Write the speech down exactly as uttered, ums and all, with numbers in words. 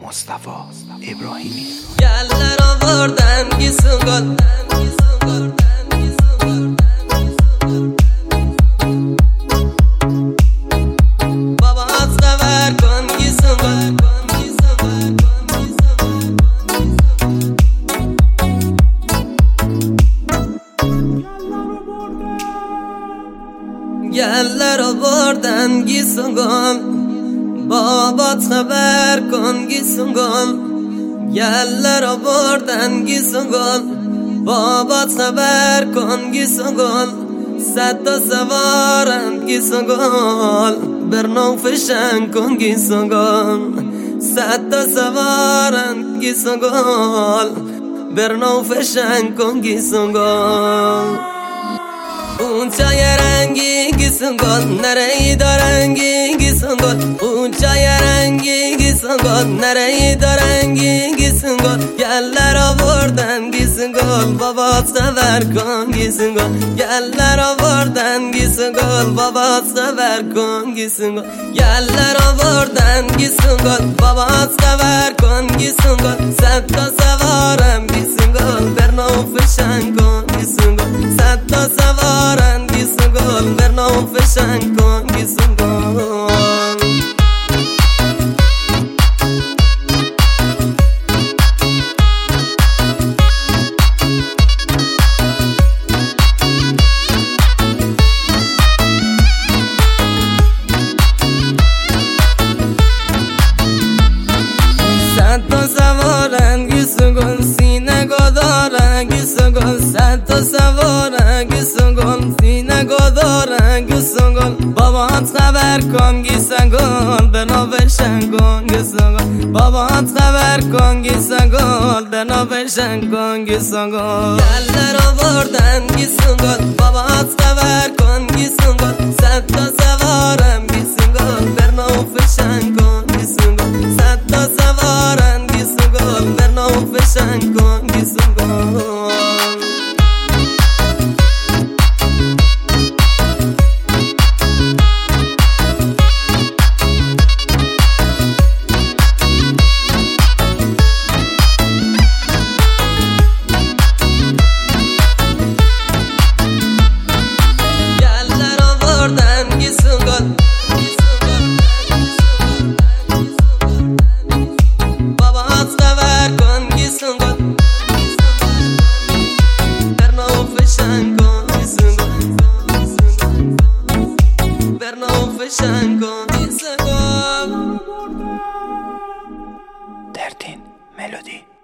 مصطفی ابراهیمی. گلر آوردن گیسون گل بابا از خبر کن گیسون گل گلر آوردن گیسون گل بابات خبر کن گیسون گل گلر آوردن گیسون گل بابات خبر کن گیسون گل صد تا سوارن گیسون گل برنو فشن کن گیسون گل صد تا سوارن گیسون گل برنو فشن کن گیسون گل اون چای رنگی گیسون گل نرهی دارنگی گیسون گل اون چای رنگی گیسون گل نرهی دارنگی گیسون گل گلر آوردن گیسون گل بابات خبر کن گیسون گل گلر آوردن گیسون گل بابات خبر کن گیسون گل گلر آوردن گیسون گل بابات خبر کن گیسون گل صد تا سوارم گیسون گل برنو فشن کن گیسون گل صد تا سوارن گیسون گل برنو فشن کن گیسون گل صد تا سوارن گیسون گل سینه گدارن گیسون گل صد تا سوارن گیسون گل سینه گدارن گیسون گل بابات خبر کن گیسون گل برنو فشن کن گیسون گل بابات خبر کن گیسون گل برنو فشن کن گیسون گل گلر آوردن گیسون گل بابات خبر کن گیسون گل صد تا سوارن گیسون گل برنو فشن کن گیسون گل صد تا سوارن گیسون گل برنو فشن کن گیسون گل دردین ملودی